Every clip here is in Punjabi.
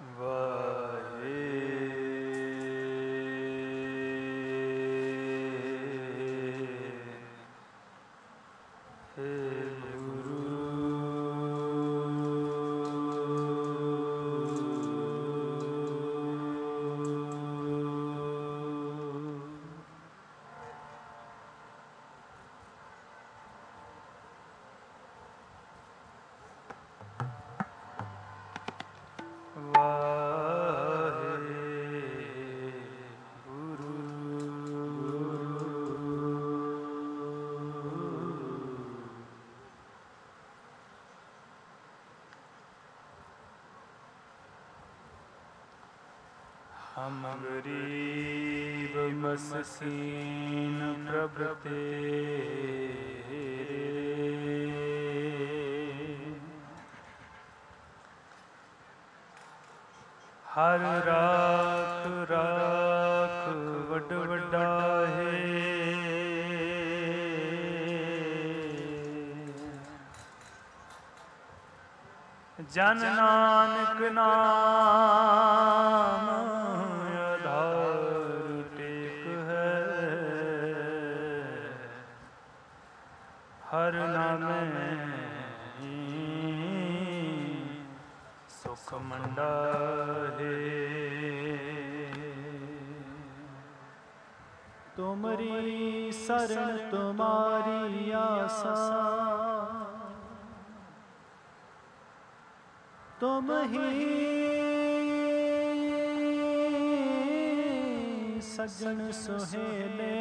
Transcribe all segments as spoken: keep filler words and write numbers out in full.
हम गरीब मस्कीन प्रभु तेरे, हर राख राख वड वड्डा है। जन नानक नाम आधार टेक है, हर नामे सुख मंडा है। तुमरी शरण तुम्हारी आसा, तुम ही सज्जन सुहेले,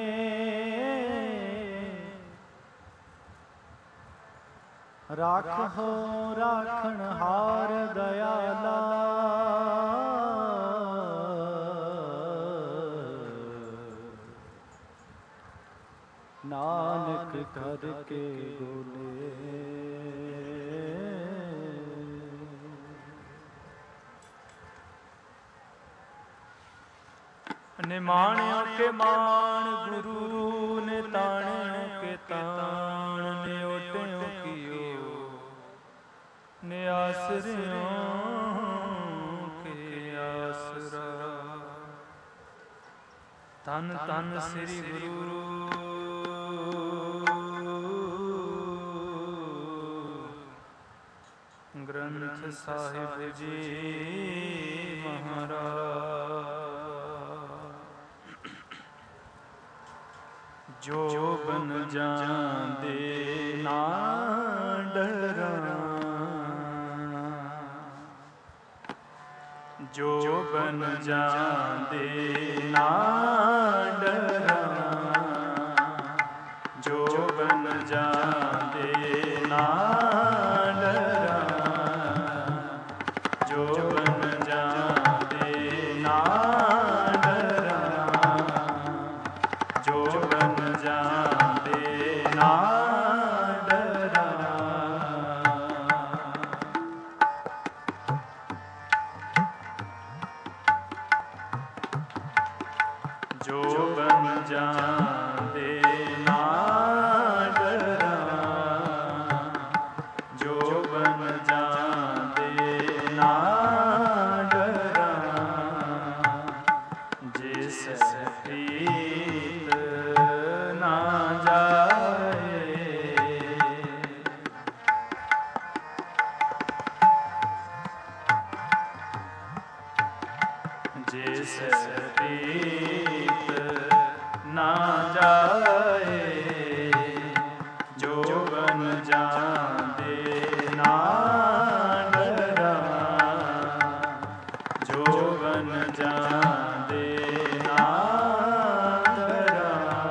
राखो राखण हार दयाला। नानक करके बोले, निमाण्यों के मान गुरु ने, ताण्यों के ताण ने, ओट्यों कियो ने, आसरियों के आसरा। धन धन श्री गुरु ग्रंथ साहिब जी महाराज। जो बन जांदे ना डरां, जो बन जांदे ना डरां, जो बन जांदे ना डरां, जो बन जांदे ना डरां, जो बन जांदे ना डरां। जो बन जांदे ना डरां, जो बन जांदे ना डरां, जिस प्रीत ना जाए, जिस प्रीत ना जाए, जो बन जांदे ना डरां, जो बन जांदे ना डरां।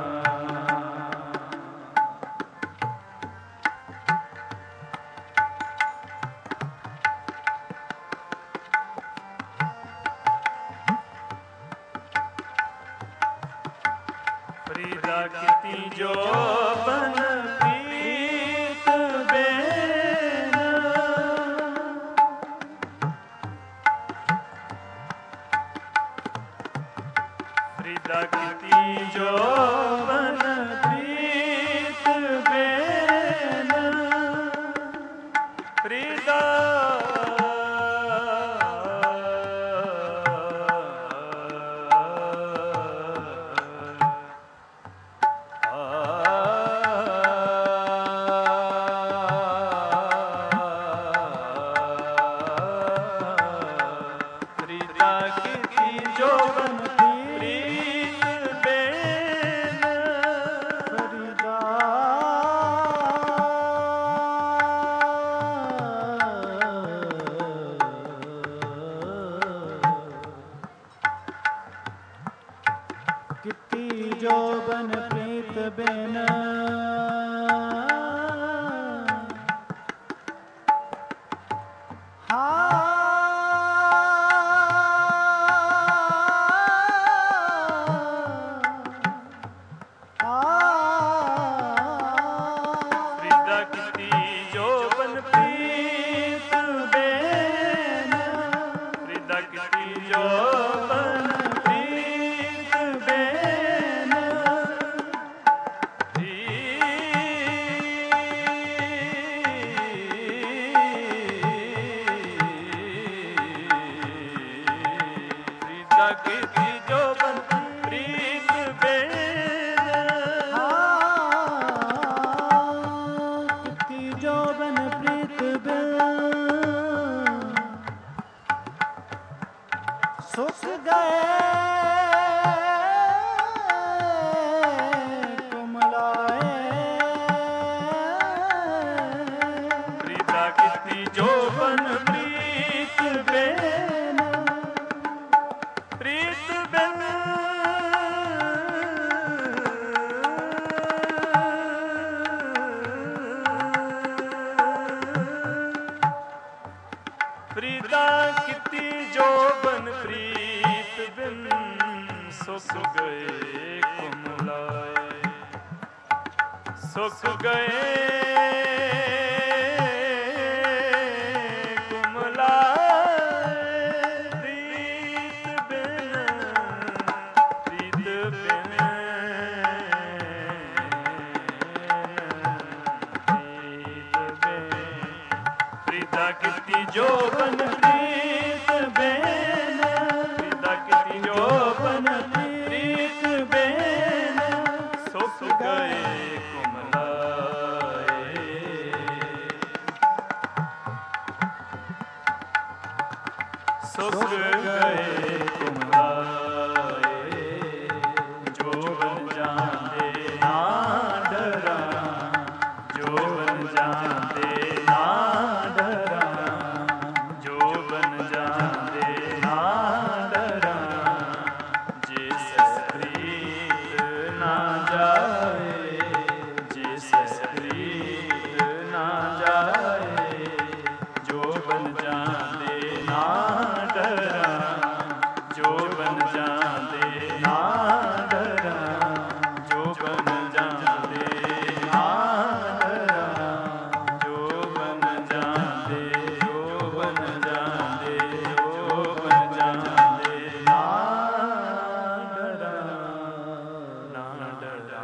फरीदा कीती जो बन प्रीत बेन, फरीदा कीती जो बन प्रीत बेन, फरीदा ਜੋਬਨ ਪ੍ਰੀਤ ਬਿਨ ਸੁਖ ਗਏ ਕੁਮਲਾਏ ਪ੍ਰੀਤਾ ਕੀਤੀ ਜੋਬਨ ਪ੍ਰੀਤ ਬਿਨ ਪ੍ਰੀਤ ਬਿਨ ਪ੍ਰੀਤਾ ਕੀਤੀ ਜੋਬਨ ਪ੍ਰੀਤ ਬਿਨ ਸੁਖ ਗਏ ਕੁਮਲਾਏ ਸੁਖ ਗਏ ਕੁਮਲਾਏ ਪ੍ਰੀਤ ਬਿਨ ਪ੍ਰੀਤ ਬਿਨ ਪ੍ਰੀਤ ਬਿਨ ਪ੍ਰੀਤਾ ਕੀਤੀ ਜੋਬਨ ਪ੍ਰੀਤ ਬਿਨ ਪ੍ਰੀਤਾ ਕੀਤੀ ਜੋਬਨ ਪ੍ਰੀਤ ਬਿਨ ਸੁਖ ਗਏ ਕੁਮਲਾਏ ਸੁਖ ਗਏ ਕੁਮਲਾਏ ਜੋਬਨ ਜਾਂਦੇ ਨਾ ਡਰਾਂ ਜੋਬਨ ਜਾਂਦੇ ਨਾ ਜੋਬਨ ਜਾਂਦੇ ਨਾ ਡਰਾਂ ਜਿਸ ਪ੍ਰੀਤ ਨਾ ਜਾਏ ਜਿਸ ਪ੍ਰੀਤ ਨਾ ਜਾਏ ਜੋਬਨ ਜਾਂਦੇ ਨਾ ਡਰਾਂ ਜੋਬਨ ਜਾਂਦੇ ਨਾ ਡਰਾਂ ਜੋਬਨ ਜਾਂਦੇ ਨਾ ਡਰਾਂ ਜੋਬਨ ਜਾਂਦੇ ਜੋਬਨ ਜਾਂਦੇ ਜੋਬਨ ਜਾਂਦੇ ਨਾ ਡਰਾਂ ਨਾ ਡਰਾਂ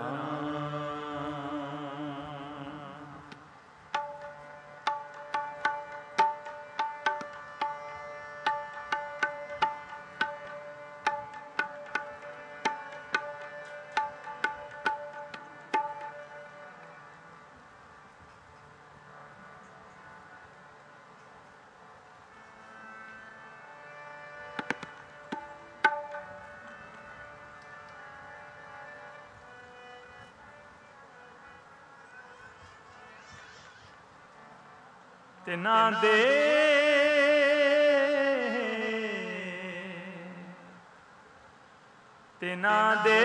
ਤਿਨਾਂ ਦੇ ਤਿਨਾਂ ਦੇ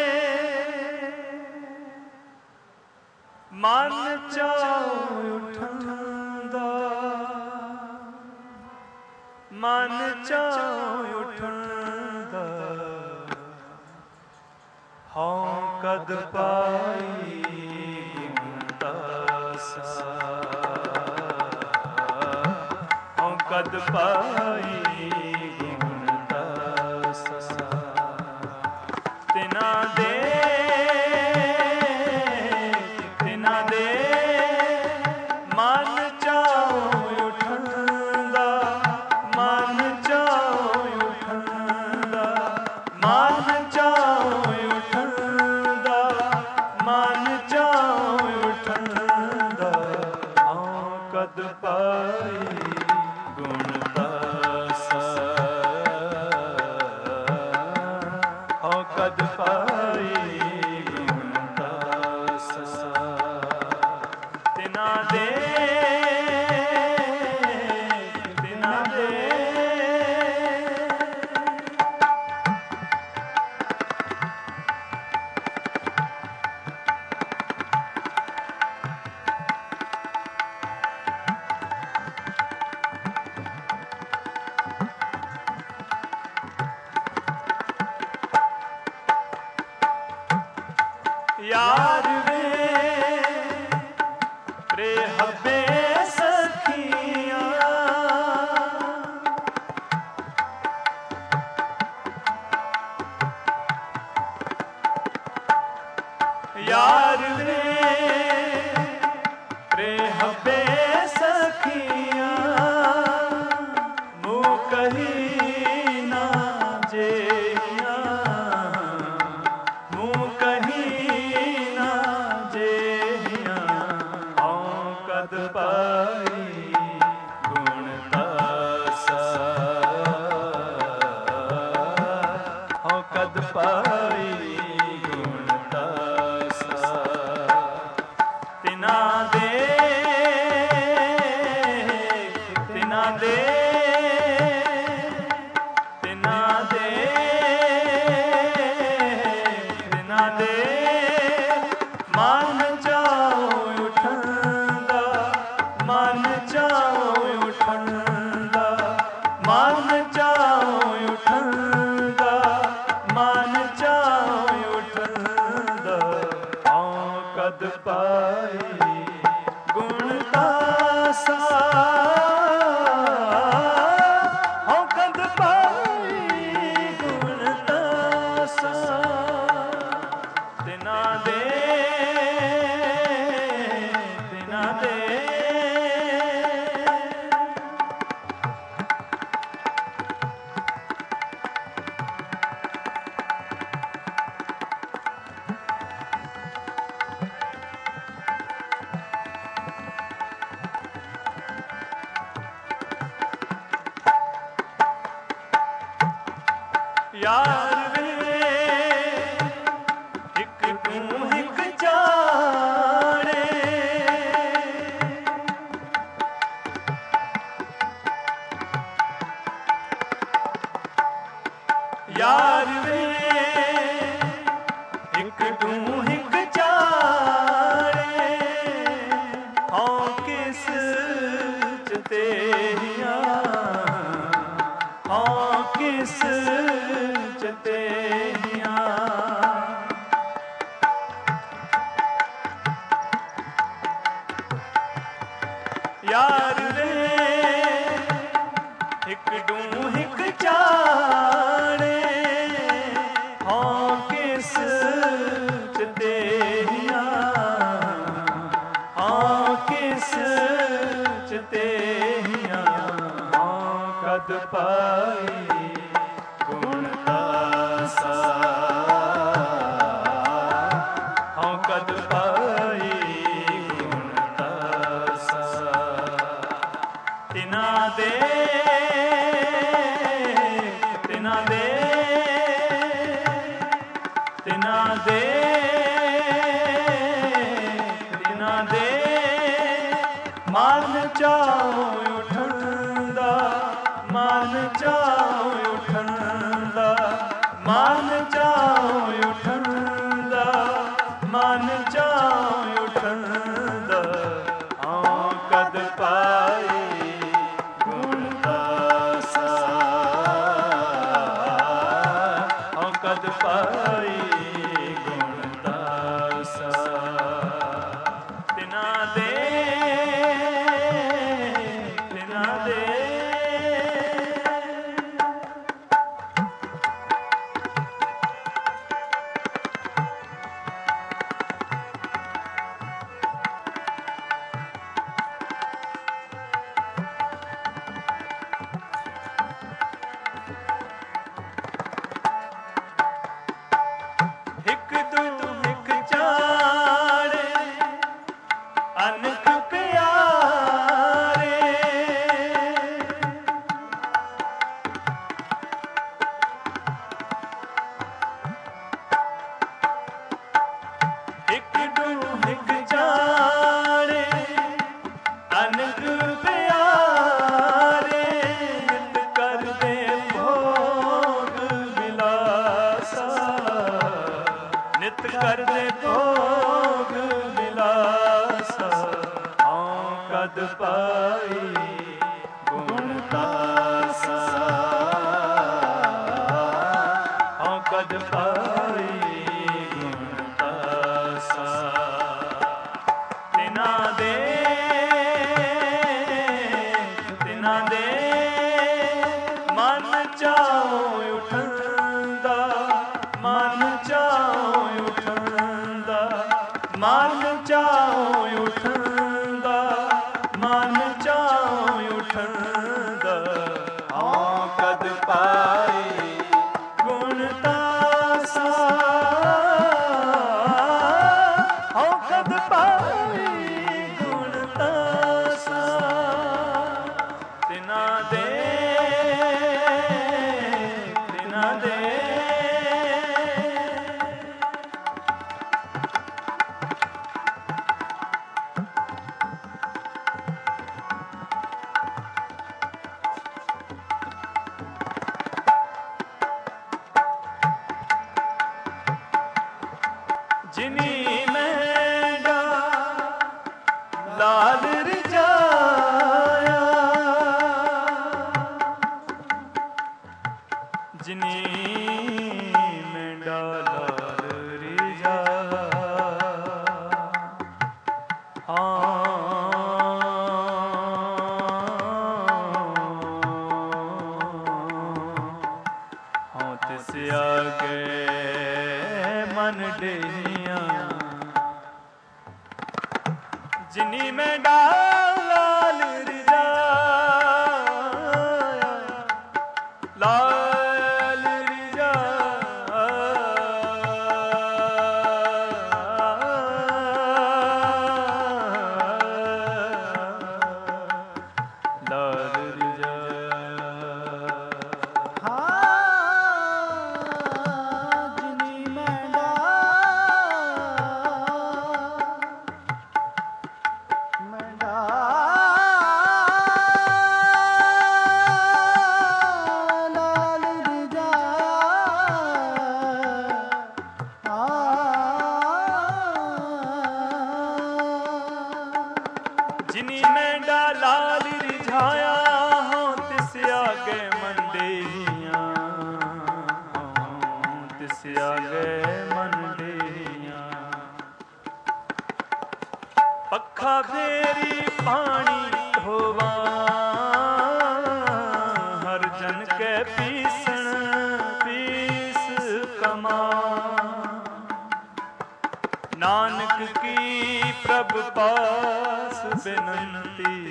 ਮਨ ਚਾਉ ਉਠਣ ਦਾ ਮਨ ਚਾਉ ਉਠਣ ਦਾ ਹਉ ਕਦ ਪਾਈ ਗੁਣਦਾਸਾ ਕਦ ਪਾਈ ਗੁਣਦਾਸਾ ਤਿਨਾਂ ਦੇ ਤਿਨਾਂ ਦੇ ਮਨ ਚਾਉ ਉਠਣ ਦਾ ਮਨ ਚਾਉ ਉਠਣ ਦਾ ਮਨ ਚਾਉ ਉਠਣ ਦਾ ਮਨ ਚਾਉ ਉਠਣ ਦਾ ਹਉ ਕਦ ਪਾਈ ਗੁਣਦਾਸਾ यार वे प्रेहबे सखियां यार वे प्रेहबे सखियां मुँह कही ना जेहिया मुँह कही ना जेहिया औं कद पाई गुण तासा औं कद पाई गुण तासा तिना दे तिना दे तिना दे तिना दे मन चाओ उठंदा मन चाओ उठंदा मन चाओ उठंदा मन चाओ उठंदा औं कद पाई गुण तासा औं कद पाई गुण तासा तिना दे तिना दे यार वे हिक तू हिक जाने यार वे हिक तू हिक जाने औं किस च तेहिया औं किस च तेहिया यार वे हिक डू हिक जाने औं किस च तेहिया औं किस च तेहिया औं कद पाई गुण तासा औं कद पाई गुण तासा तिना दे तिना दे तिना दे तिना दे मन चाओ उठंदा मन चाओ उठंदा मन चाओ उठंदा मन चाओ उठंदा औं कद पाई गुण तासा औं कद पाई गुण तासा तिना दे तिना दे हिक तू हिक जाने अनक प्यारे हिक तू हिक जाने अनक प्यारे नित कर दे भोग विलासा नित कर दे भोग विलासा औं कद पाई गुण तासा औं कद पाई गुण तासा ਚਾਉ ਉਠਣ ਦਾ, ਮਨ ਚਾਉ ਉਠਣ ਦਾ, ਮਨ ਚਾਉ ਉਠਣ ਦਾ, ਮਨ ਚਾਉ ਉਠਣ ਦਾ। ਹਉ ਕਦ ਪਾਏ ਗੁਣ ਤਾਸਾ, ਹਉ ਕਦ ਪਾਏ ਗੁਣ ਤਾਸਾ। ਤਿਨਾ ਦੇ ਤਿਨਾ ਦੇ ਜਿਨੀ ਮੈਂਡਾ ਲਾਲ ਰਜਾਇਆ, ਜਿਨੀ ਮੈਂਡਾ ਲਾਲ ਰਜਾਇਆ। ਹਾਂ ਹਾਂ ਤਿਸ ਆਗੇ ਮਨ ਡੇਹੀਆਂ, ਜਿਨੀ ਮੈਂਡਾ ਲਾਲ ਰਜਾਇਆ, ਲਾਲ ਰਜਾਇਆ, ਲਾਲ ਰਜਾਇਆ। ਹਾਂ ਜਿਨੀ ਮੈਂਡਾ ਮੈਂਡਾ ਲਾਲ ਰਜਾਇਆ। ਜਿਨੀ ਮੈਂਡਾ ਲਾਲ ਰਿਝਾਇਆ, ਹਉ ਤਿਸ ਆਗੇ ਮਨ ਡੇਹੀਆਂ, ਹਉ ਤਿਸ ਆਗੇ ਮਨ ਡੇਹੀਆਂ। ਪੱਖਾ ਫੇਰੀ ਪਾਣੀ ਢੋਵਾ, ਹਰ ਜਨ ਕੈ ਪੀਸਣ ਪੀਸ ਕਮਾ। ਨਾਨਕ ਕੀ ਪ੍ਰਭ ਪਾਸ ਬਿਨੰਤੀ,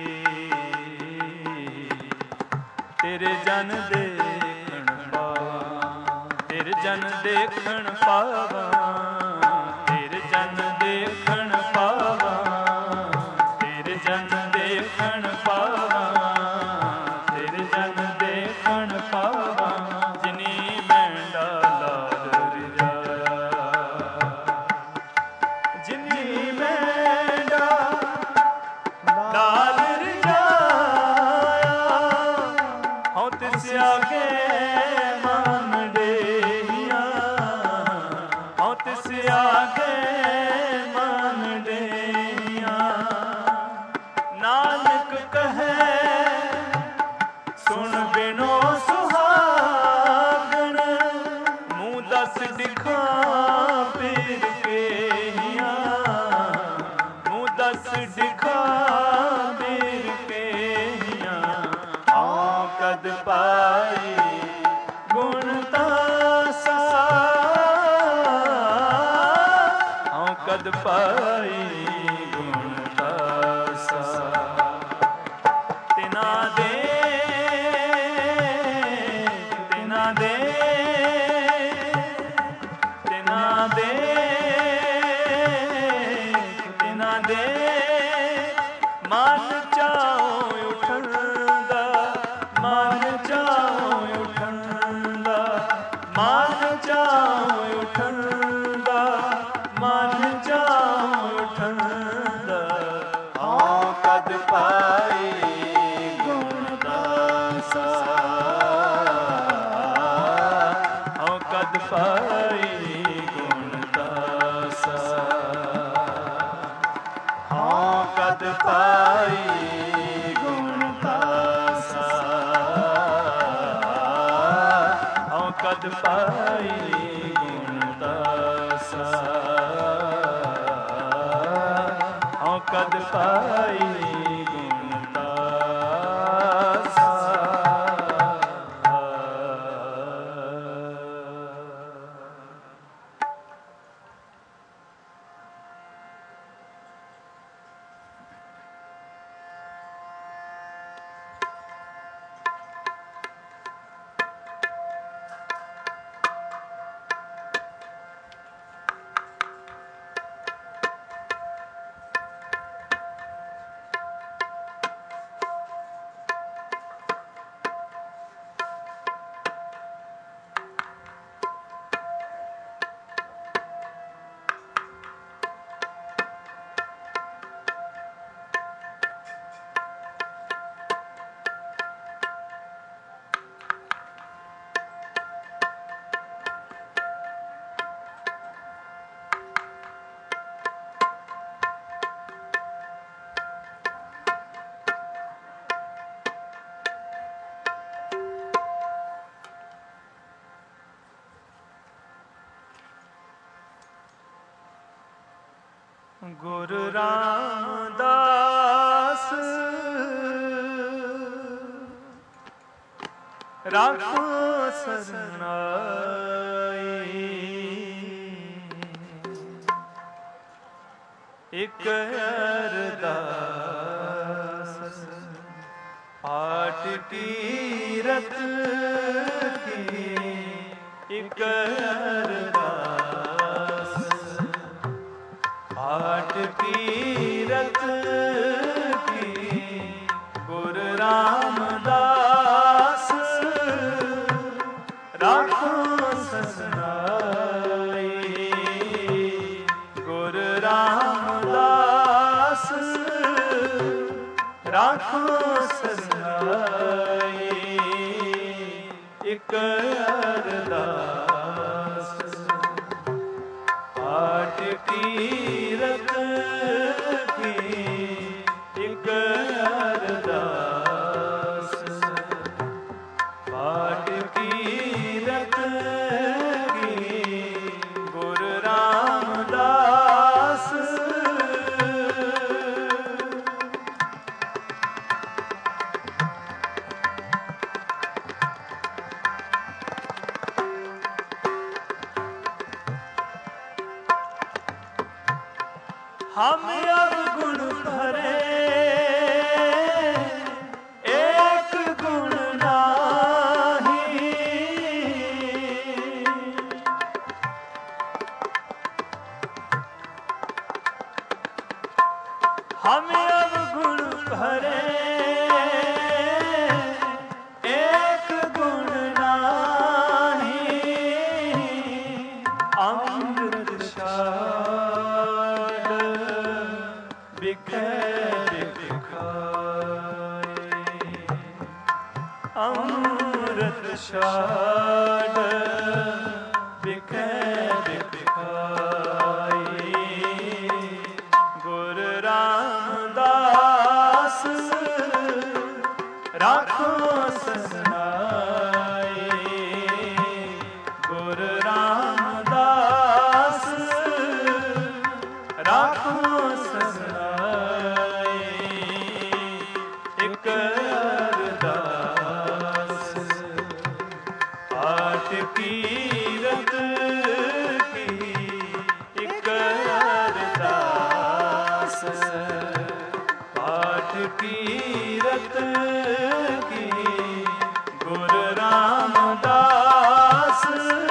ਤੇਰੇ ਜਨ ਦੇਖਣ ਪਾਵਾਂ, ਤੇਰੇ ਜਨ ਦੇਖਣ ਪਾਵਾਂ, ਤੇਰੇ ਜਨ ਦੇਖਣ ਪਾਵਾਂ, ਤੇਰੇ ਜਨ ਦੇਖਣ ਪਾਵਾਂ, ਤੇਰੇ ਜਨ ਦੇਖਣ ਪਾਵਾਂ। ਜਿਨੀ ਮੈਂਡਾ ਲਾਲ ਰਜਾਇਆ, ਜਿਨੀ ਮੈਂਡਾ ਲਾਲ ਰਜਾਇਆ, ਹਉ ਤਿਸ ਆਗੇ ਮਨ ਡੇਹੀਆਂ, ਹਉ ਤਿਸ ਆਗੇ ਮਨ ਡੇਹੀਆਂ। ਨਾਨਕ ਕਹੈ ਸੁਣ ਬਿਨੋ ਸੁਹਾਗਣ, ਮੂੰਹ ਦਸ ਦਿਖਾਂ ਪੀਰ ਕੇਹੀਆਂ, ਮੂੰਹ ਦਸ ਦਿਖਾਂ ਪੀਰ ਕੇਹੀਆਂ। ਹਉ ਕਦ ਪਾਈ ਗੁਣ ਤਾਸਾ, ਹਉ ਕਦ ਪਾਈ ਗੁਣ ਤਾਸਾ। ਤਿਨਾ ਦੇ ਤਿਨਾ ਦੇ ਤਿਨਾ ਦੇ ਤਿਨਾ ਦੇ ਮਨ ਚਾਉ ਉਠਣ ਦਾ, ਮਨ ਚਾਉ ਉਠਣ ਦਾ, ਮਨ ਚਾਉ ਉਠਣ ਦਾ, ਮਨ ਚਾਉ ਉਠਣ ਦਾ। ਹਉ ਕਦ ਪਾਈ ਗੁਣ ਤਾਸਾ, ਹਉ ਕਦ ਪਾਈ ਗੁਣ ਤਾਸਾ, ਹਉ ਕਦ ਪਾਈ ਗੁਣ ਤਾਸਾ, ਹਉ ਕਦ ਪਾਈ ਗੁਣ ਤਾਸਾ, ਹਉ ਕਦ ਪਾਈ ਗੁਣ ਤਾਸਾ। गुरु रामदास राखो सरनाई, एक अरदास पाठ कीरत की, एक अरदास पाठ कीरत की। गुरु रामदास राखो सरनाई, गुरु रामदास राखो सरनाई, एक अरदास पाठ कीरत की, एक अरदास पाठ कीरत की। गुरु रामदास हम अब गुण भरे एक गुण नाही, हम अब गुण भरे एक गुण नाही, अमृत शाद बिखे बिखाए, अमृत शाद बिखे बिखाए। गुरु रामदास राखो सरनाई, गुरु रामदास राखो सरनाई, एक अरदास पाठ कीरत की, एक अरदास पाठ कीरत की। गुरु रामदास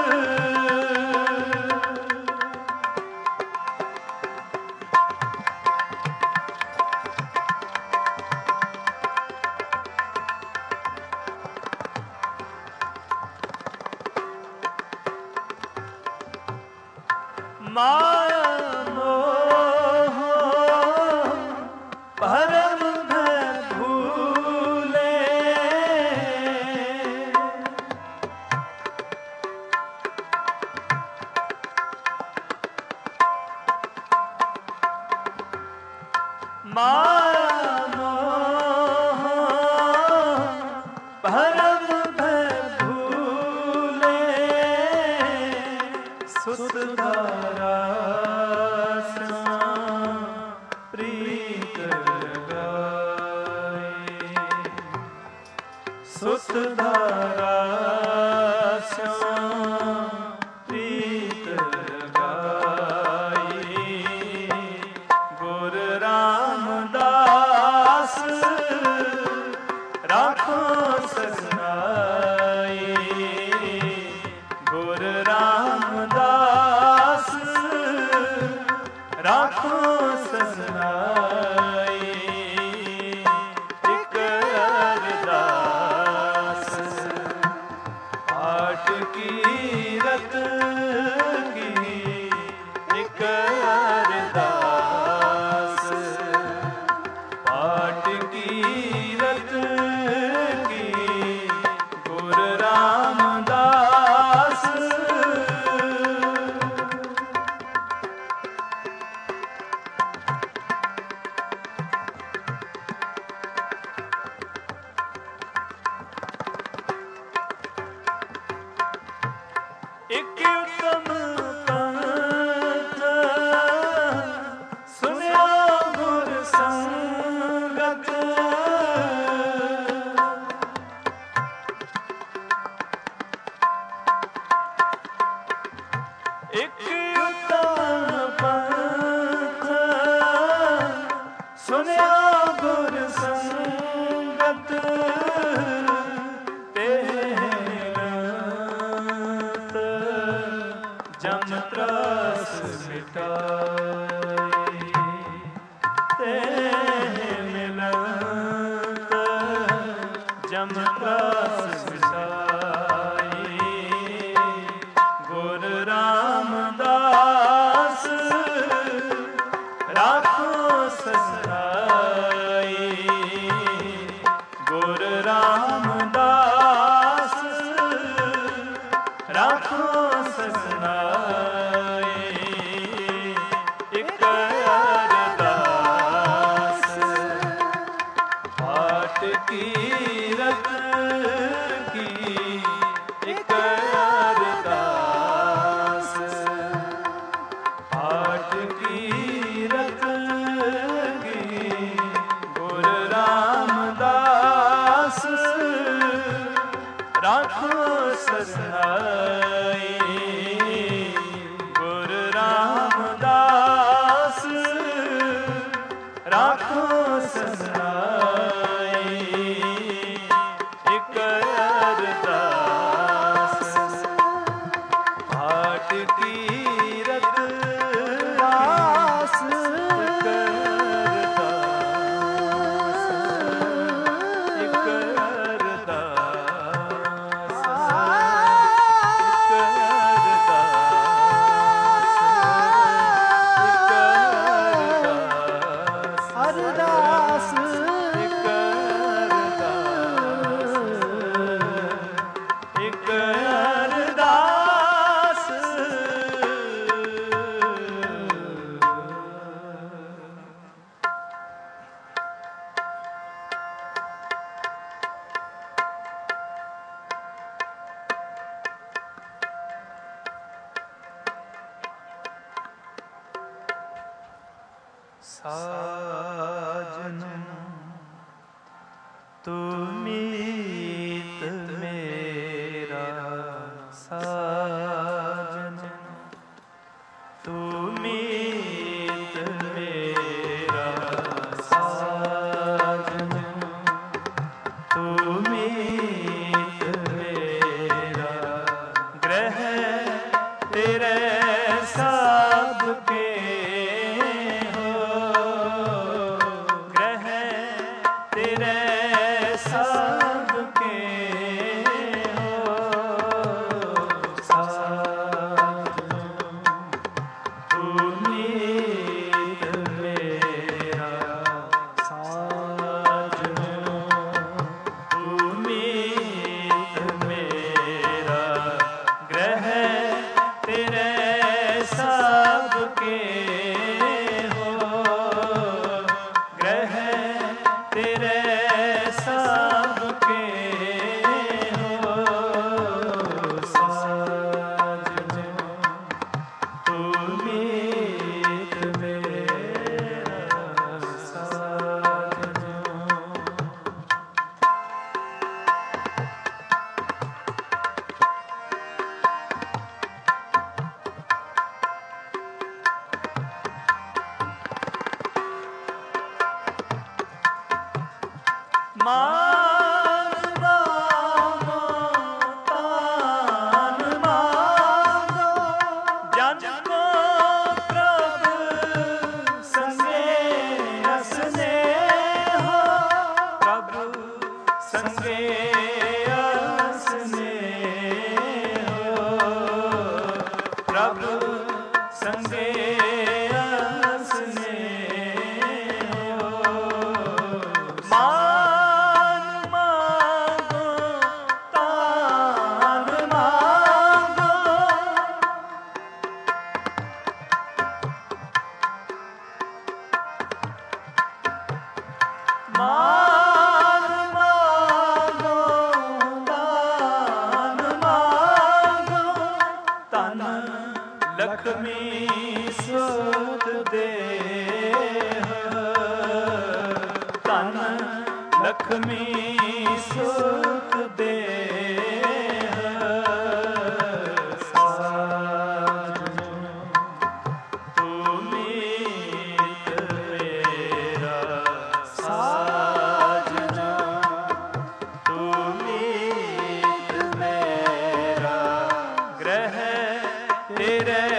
माया मोह भरम भय भूले, माया मोह भरम भय भूले, सुत धारा जम त्रस मिटाई ते मिलत जम त्रस मिटाई गुरु रामदास राखो ससराई गुरु रामदास राखो ससराई एक अरदास हाट की रत की एक अरदास हाट की रत की गुरु रामदास राखो ससराई गुरु रामदास राखो ससराई एक अरदास हाट की रत दास एक अरदास एक अरदास एक अरदास एक अरदास एक अरदास साजन तू मीत मेरा साजन तू मीत मेरा साजन तू मीत मेरा ग्रह तेरे सबके हो ग्रह तेरे सबके हो साजन तू मीत मेरा साजन तू मीत मेरा ग्रह तेरे सबके हो ग्रह तेरे सबके हो साजन तू मीत मेरा साजन मान मांगो तान मांगो जन को प्रभु संगे असने हो प्रभु संगे असने हो प्रभु संगे असने हो मान मांगो तान मांगो मान मांगो तान मांगो तन लक्ष्मी सुत दे तन लक्ष्मी सुत दे साजन तू मीत मेरा साजन तू मीत मेरा ग्रह तेरे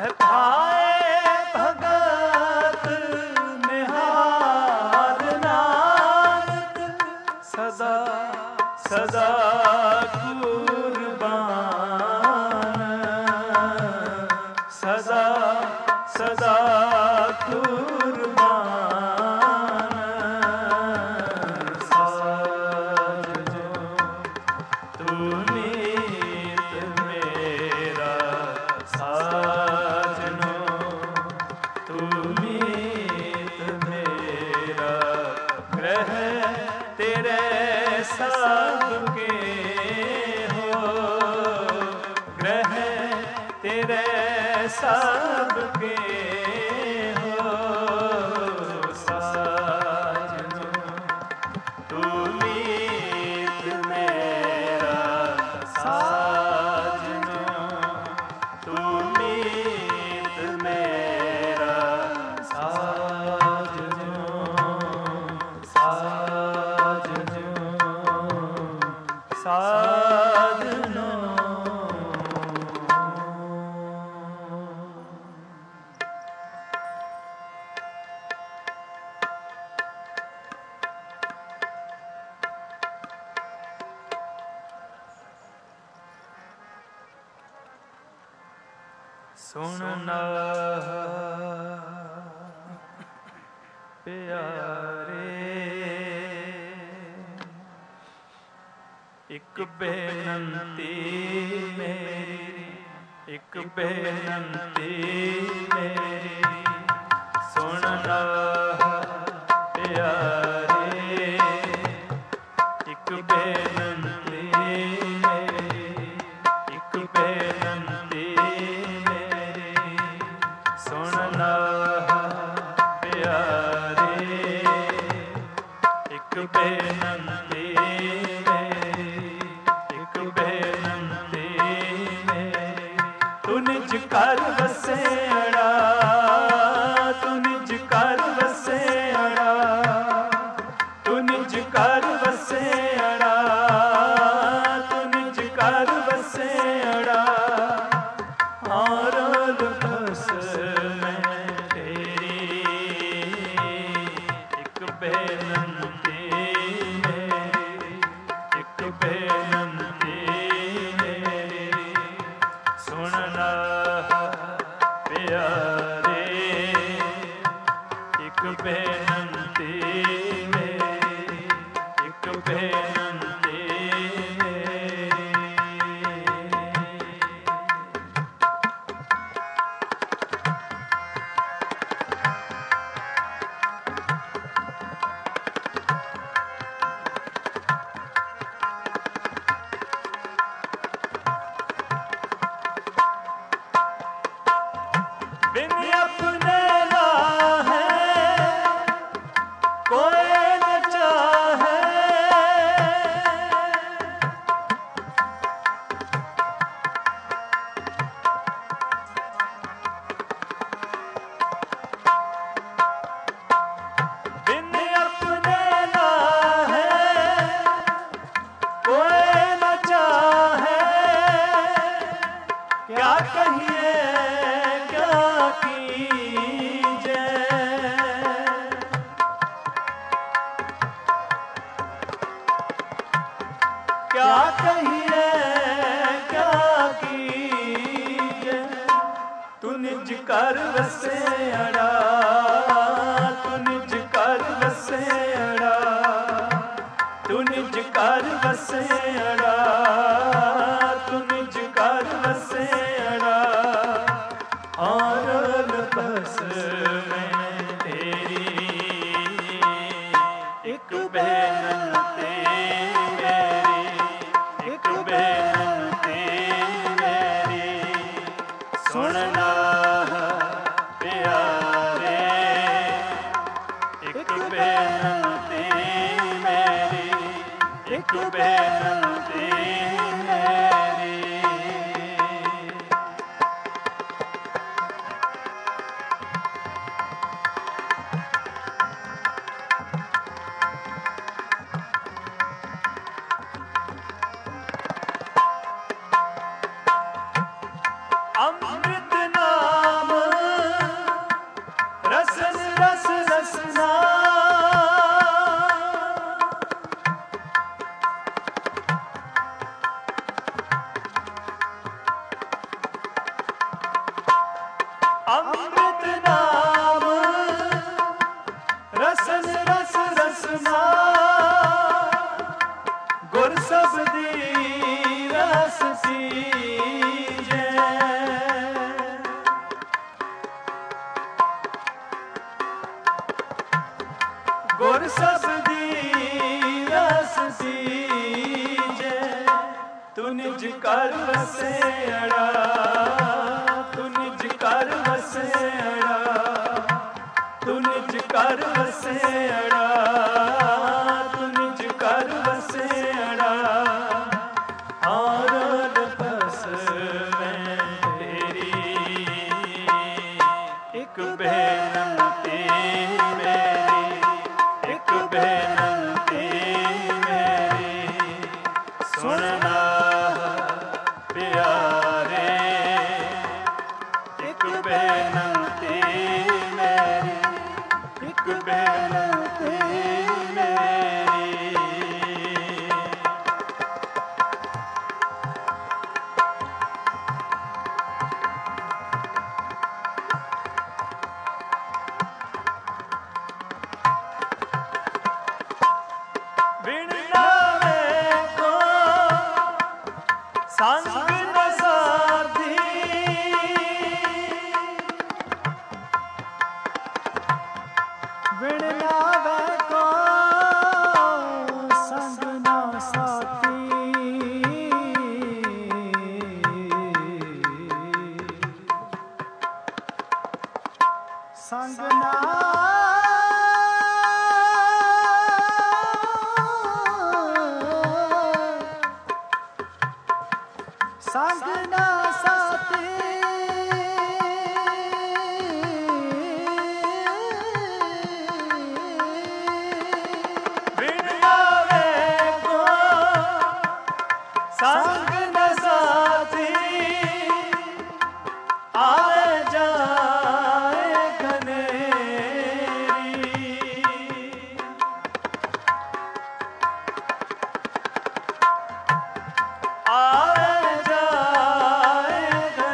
कहताए भगत निहाल नानक सदा सदा कुर्बान सदा सदा कुर्बान साजो तू मीत मेरा साजनो तू मीत मेरा ग्रह तेरे सबके हो ग्रह तेरे सबके हो साजनो तू मीत मेरा साजनो तू मीत मेरा साजनो साजनो साजनो सुनना प्यारे एक बेनंती मेरी एक बेनंती मेरी सुनना प्यारे एक बेनंती मेरी एक बेनंती सुनना प्यारे एक बेनंती मेरी एक बेनंती मेरी तू निज कर वसेड़ा तू निज कर वसेड़ा तू निज कर वसेड़ा तू निज कर वसेड़ा और बस मैं तेरी एक बेनंती मेरी एक बेनंती मेरी सुनना प्यारे एक बेनंती मेरी एक बेनंती मेरी बिन अपने ना है कोई न चाहे बिन अपने ना है कोई न चाहे क्या कहिए क्या कीजे क्या कहिए क्या कीजे तू निज कर वसेड़ा तू निज कर वसेड़ा तू निज कर वसेड़ा तू निज कर वसेड़ा और बस मैं तेरी एक बेनंती मेरी एक बेनंती मेरी सुनना प्यारे एक बेनंती मेरी एक बेनंती मेरी अमृत नाम ਕਰ ਵਸੇੜਾ, ਤੂੰ ਨਿਜ ਕਰ ਵਸੇੜਾ, ਤੂੰ ਨਿਜ ਕਰ ਵਸੇੜਾ, ਤੂੰ ਨਿਜ ਕਰ ਵਸੇੜਾ। ਆਰਲ ਬਸ ਮੈਂ ਤੇਰੀ, ਇੱਕ ਬੇਨਤੀ ਮੇਰੀ, ਇੱਕ ਬੇਨਤੀ ਮੇਰੀ, ਸੁਣਨਾ ਪਿਆਰੇ, ਇੱਕ ਬੇਨਤੀ ਮੇਰੀ, ਇੱਕ ਬੇਨਤੀ ਮੇਰੀ। ਬਿਨ ਨਾਵੇਂ ਕੋ ਸੰਗ ਨ ਸਾਥੀ, ਬਿਨ ਨਾਵੇਂ ਕੋ ਸੰਗ ਨਾ ਸਾਥੀ, ਸੰਗ ਨਾ ਸੰਗ ਨਾ ਸਾਥੀ, ਬਿਨ ਨਾਵੇਂ ਕੋ ਸੰਗ ਨ ਸਾਥੀ, ਆਵੇ ਜਾਏ ਘਨੇਰੀ, ਆਵੇ ਜਾਏ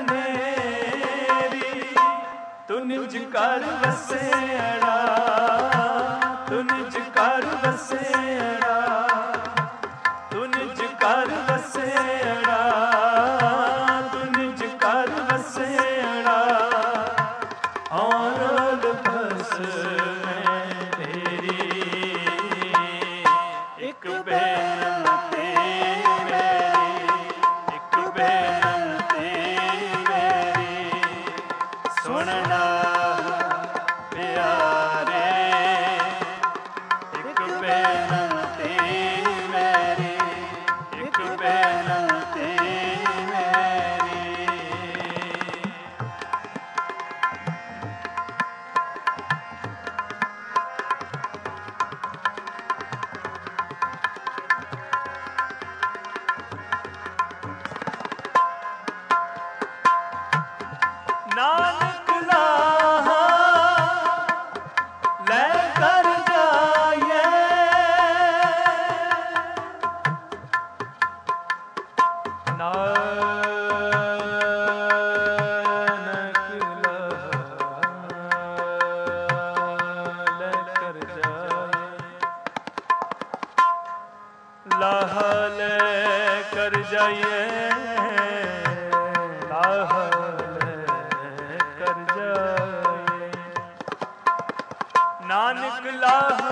ਘਨੇਰੀ। ਤੂੰ ਨਿਜ ਕਰ ਵਸੇੜਾ, ਤੂੰ ਨਿਜ ਕਰ ਵਸੇੜਾ, ਤੂੰ ਨਿਜ ਕਰ ਵਸੇੜਾ, ਤੂੰ ਨਿਜ ਕਰ ਵਸੇੜਾ। ਆਰਲ ਬਸ ਮੈਂ ਤੇਰੀ, ਇੱਕ ਬੇਨਤੀ ਮੇਰੀ, ਇੱਕ ਬੇਨਤੀ ਮੇਰੀ, ਸੁਣਨਾ ਪਿਆਰੇ, ਇੱਕ ਬੇਨਤੀ ਮੇਰੀ, ਇੱਕ ਬੇਨਤੀ ਮੇਰੀ। ਨਾਨਕ ਲਾਹਾ ਲੈ ਕਰ ਜਾਈਏ, ਨਾਨਕ ਲਾਹਾ ਲੈ ਕਰ ਜਾਈਏ, ਲਾਹਾ ਲੈ ਕਰ ਜਾਈਏ, ਲਾਹਾ ਕਰ ਜਾਏ। ਨਾਨਕ ਲਾਹਾ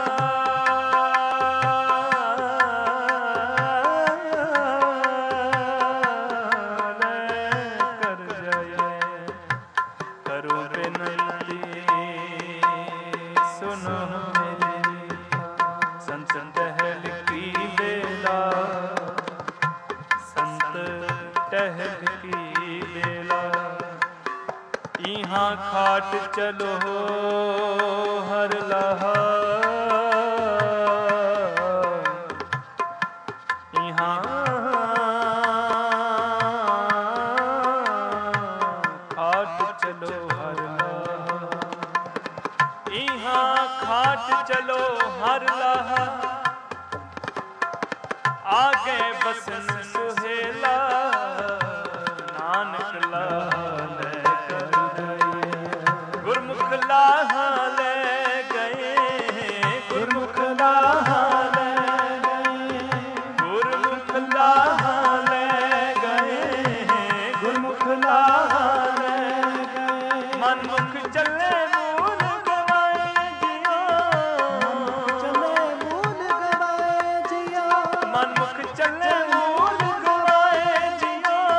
ਲੈ ਕਰ ਜਾਏ, ਕਰੋ ਬੇਨਤੀ ਸੁਨੋ ਮੇਰੀ, ਸੰਤ ਟਹਿਲ ਕੀ ਵੇਲਾ, ਸੰਤ ਟਹਿਲ ਕੀ ਵੇਲਾ। ਇਹਾਂ ਖਾਟ ਚਲੋ ਹਰ ਲਹਾ, ਇਹਾਂ ਖਾਟ ਚਲੋ ਹਰ ਲਹਾ, ਇਹਾਂ ਖਾਟ ਚਲੋ ਹਰ ਲਹਾ। ਆਗੇ ਬਸਨ ਸੁਹੇਲਾ, ਨਾਨਕ ਲਾਹਾ ਲੈ ਕਰ ਜਾਈਏ, ਗੁਰਮੁਖ ਲਾਹਾ ਲੈ ਗਏ, ਗੁਰਮੁਖ ਲਾਹਾ ਲੈ ਗਏ, ਗੁਰਮੁਖ ਲਾਹਾ ਲੈ ਗਏ, ਗੁਰਮੁਖ ਲਾਹਾ ਲੈ ਗਏ। ਮਨਮੁਖ ਚੱਲੇ ਮੂਲ ਗਵਾਏ ਜਿਉ, ਚੱਲੇ ਮੂਲ ਗਵਾਏ ਜਿਉ, ਮਨਮੁਖ ਚੱਲੇ ਮੂਲ ਗਵਾਏ ਜਿਉ,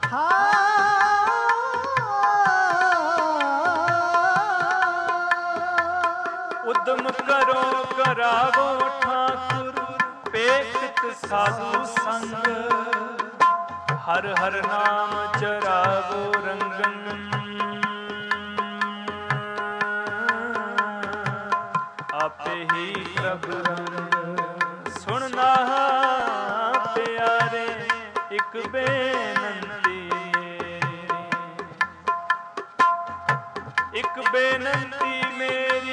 ਉਦਮ ਕਰੋ ਕਰਾਵੋ ਠਾਕੁਰ ਪੇਖਤ ਸਾਧੂ ਸੰਗ ਹਰ ਹਰ ਨਾਮ ਚਰਾਵੋ ਰੰਗਨ ਆਪੇ ਹੀ ਪ੍ਰਭ ਰੰਗ ਸੁਣਨਾ ਪਿਆਰੇ ਇੱਕ ਬੇਨੰਤੀ ਇੱਕ ਬੇਨੰਤੀ ਮੇਰੀ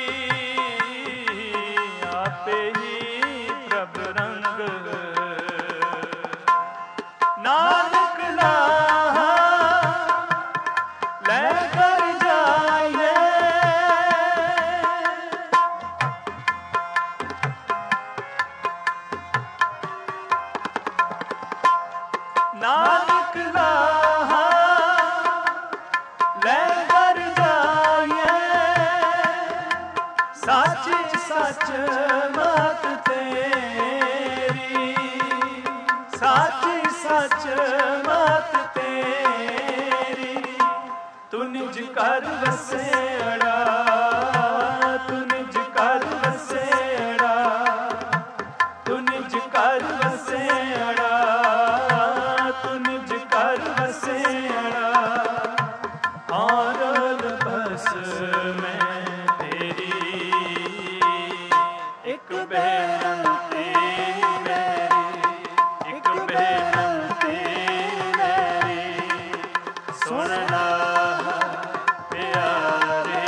ਆਪੇ ਹੀ ਪ੍ਰਭ ਰੰਗ ਨਾਨਕ ਲਾਹਾ ਲੈ ਕਰ ਜਾਈਏ ਨਾਨਕ ਲਾਹਾ ਲੈ ਕਰ ਜਾਈਏ ਸੱਚ ਸੱਚ ਮਤ ਤੇਰੀ ਸੱਚ ਸੱਚ ਮਤ ਤੇਰੀ ਤੂੰ ਨਿਜ ਕਰ ਵਸੇੜਾ ਤੂੰ ਨਿਜ ਕਰ ਵਸੇੜਾ ਤੂੰ ਨਿਜ ਕਰ ਵਸੇੜਾ ਤੂੰ ਨਿਜ ਕਰ ਵਸੇੜਾ ਆਰਲ ਬਸ ਮੈਂ ਤੇਰੀ ਇੱਕ ਬੇਨੰਤੀ ਮੇਰੀ ਇੱਕ ਬੇਨੰਤੀ ਮੇਰੀ ਸੁਣਨਾ ਪਿਆਰੇ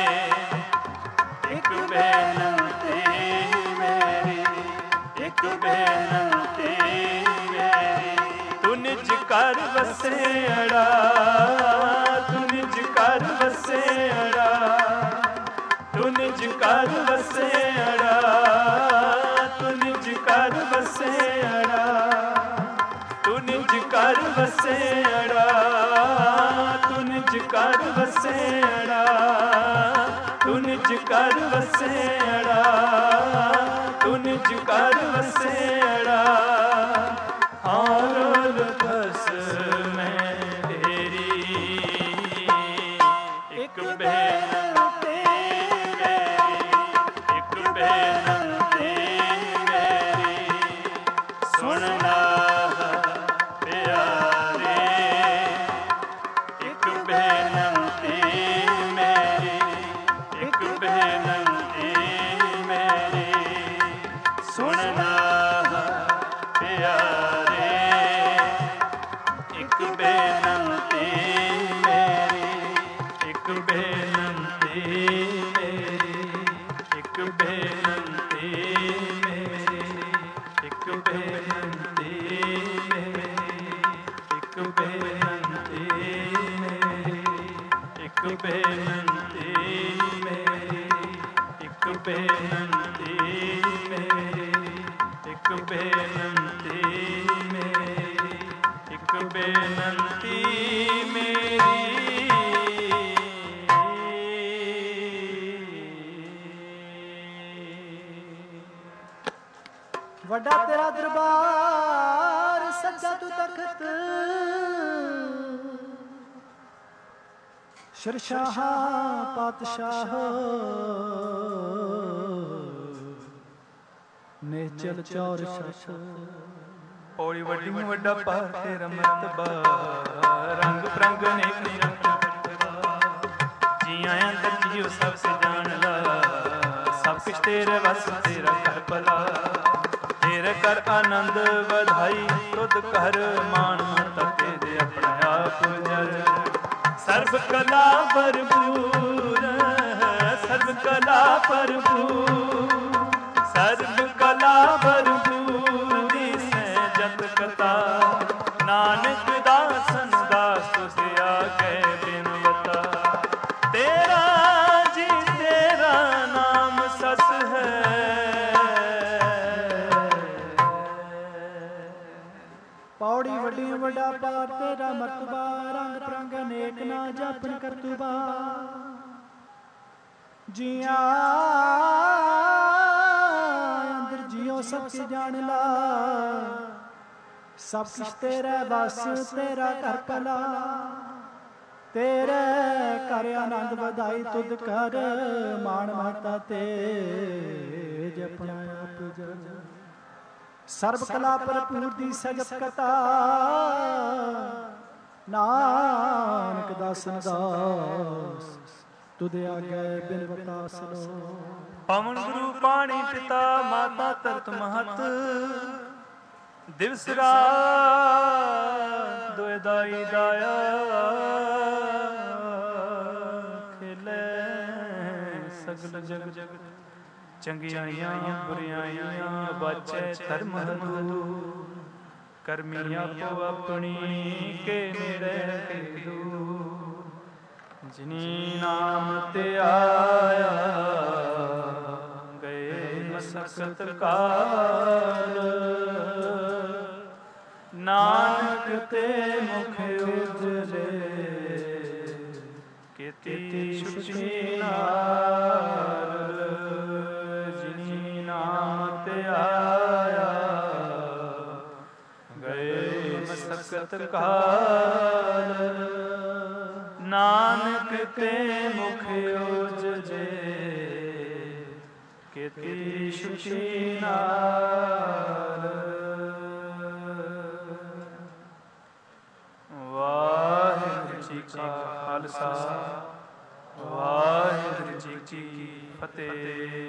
ਇੱਕ ਬੇਨੰਤੀ ਮੇਰੀ ਇੱਕ ਬੇਨੰਤੀ ਮੇਰੀ ਤੂੰ ਨਿਜ ਕਰ ਵਸੇੜਾ ਤੂੰ ਨਿਜ ਕਰ ਵਸੇੜਾ ਤੂੰ ਨਿਜ ਕਰ ਵਸੇੜਾ ਤੂੰ ਨਿਜ ਕਰ ਵਸੇੜਾ ਤੂੰ ਨਿਜ ਕਰ ਵਸੇੜਾ ਤੂੰ ਨਿਜ ਕਰ ਵਸੇੜਾ ਤੂੰ ਨਿਜ ਕਰ ਵਸੇੜਾ ਤੂੰ ਨਿਜ ਕਰ ਵਸੇੜਾ ਹਾਰਲ ਬਸ ਮੈਂ ਤੇਰੀ ਇੱਕ ਬੇਨੰਤੀ ਮੇਰੀ ਇੱਕ ਬੇਨੰਤੀ ਮੇਰੀ ਸੁਣਨਾ ਪਿਆਰੇ ਇੱਕ ਬੇਨੰਤੀ ਮੇਰੀ ਇੱਕ ਬੇਨੰਤੀ ਮੇਰੀ ਸੁਣਨਾ ਪਿਆਰੇ ਇੱਕ ਬੇਨੰਤੀ ਮੇਰੀ ਇੱਕ ਬੇਨੰਤੀ ਮੇਰੀ ਇੱਕ ਬੇਨੰਤੀ ਮੇਰੀ ਇੱਕ ਬੇਨੰਤੀ ਮੇਰੀ ਇੱਕ ਬੇਨੰਤੀ ਮੇਰੀ ਇੱਕ ਬੇਨੰਤੀ ਮੇਰੀ ਇੱਕ ਬੇਨੰਤੀ ਮੇਰੀ ਇੱਕ ਬੇਨੰਤੀ ਮੇਰੀ ਇੱਕ ਬੇਨੰਤੀ ਮੇਰੀ ਵੱਡਾ ਤੇਰਾ ਦਰਬਾਰ ਸੱਚਾ ਤੂੰ ਤਖਤ ਸ਼ਰਸ਼ਾਹ ਪਾਤਸ਼ਾਹ ਨਿਹਚਲ ਚੌਰ ਸ਼ਸ਼ ਪੌੜੀ ਵੱਡੀ ਵੱਡਾ ਪਾਰ ਤੇਰਾ ਮਰਤਬਾ ਰੰਗ ਪ੍ਰੰਗ ਨੇਕ ਨਿਰੰਤਰ ਜੀ ਆਇਆਂ ਤੱਕ ਜੀਉ ਸਭ ਸੇ ਜਾਣ ਲਾ ਸਭ ਕੁਛ ਤੇਰੇ ਵਸ ਤੇਰਾ ਕਰ ਭਲਾ ਤੇਰੇ ਕਰ ਆਨੰਦ ਵਧਾਈ ਤੁਧ ਕਰ ਮਾਣ ਤਕੇ ਦੇ ਆਪਣੇ ਆਪ ਜਰ ਸਰਬ ਕਲਾ ਭਰਪੂਰ ਸਰਬ ਕਲਾ ਭਰਪੂਰ ਸਰਬ ਕਲਾ ਭਰਪੂਰੀ ਸੇ ਜਤ ਕਤਾ ਨਾਨਕ ਦਾਸਨ ਦਾਸ ਤੁਸੇ ਆਗੇ ਬਿਨਵਤਾ ਤੇਰਾ ਜੀ ਤੇਰਾ ਨਾਮ ਸਸ ਹੈ ਪੌੜੀ ਵੱਡੀ ਵੱਡਾ ਪਾਰ ਤੇਰਾ ਮਰਤਬਾ ਰੰਗ ਪ੍ਰੰਗ ਅਨੇਕ ਨਾ ਜਾਪਨ ਕਰਤੂਬਾ ਜੀਆਂ ਅੰਦਰ ਜਿਉ ਸਭ ਕੇ ਜਾਣ ਲਾ ਸਭ ਕੁਛ ਤੇਰਾ ਬਸ ਤੇਰਾ ਘਰ ਭਲਾ, ਤੇਰੇ ਘਰ ਆਨੰਦ ਵਧਾਈ ਤੁਧ ਕਰ, ਮਾਣ ਮਹਤਾ ਤੇ ਜਪਣਾ ਆਪ ਜਪ। ਸਰਬ ਕਲਾ ਭਰਪੂਰ ਦੀ ਸਜਤ ਕਥਾ, ਨਾਨਕ ਦਾਸਨ ਦਾਸ ਤੁਧ ਆਗੇ ਬਿਨ ਬਤਾਸ ਲੋ। ਪਵਨ ਗੁਰੂ ਪਾਣੀ ਪਿਤਾ ਮਾਤਾ ਧਰਤ ਮਹਤ, ਦਿਵਸ ਰਾਤ ਦੋਇ ਦਾਈ ਦਾਇਆ, ਖੇਲੇ ਸਗਲ ਜਗ ਜਗ ਚੰਗਿਆਈਆਂ ਬੁਰਿਆਈਆਂ, ਬਾਚੈ ਧਰਮ ਹਦੂ, ਕਰਮੀ ਆਪੋ ਆਪਣੀ ਕੇ ਨੇੜੇ ਦੂ। ਜਿਨੀ ਨਾਮ ਤੇ ਆਇਆ ਗਏ ਮਸਕਤ ਕਾਲ, ਨਾਨਕ ਤੇ ਮੁਖ ਉਜਲੇ ਕੀਤੀ ਸੁਚੀ ਨਾਲ। ਜਿਨੀ ਨਾਮ ਤੇ ਆਇਆ ਗਏ ਮਸਕਤ ਕਾਲ, ਨਾਨਕ ਤੇ ਮੁਖ ਉਜਲੇ ਕੀਤੀ ਸੁਚੀ ਨਾਲ। ਵਾਹਿਗੁਰੂ ਜੀ ਕਾ ਖਾਲਸਾ, ਵਾਹਿਗੁਰੂ ਜੀ ਕੀ ਫਤਿਹ।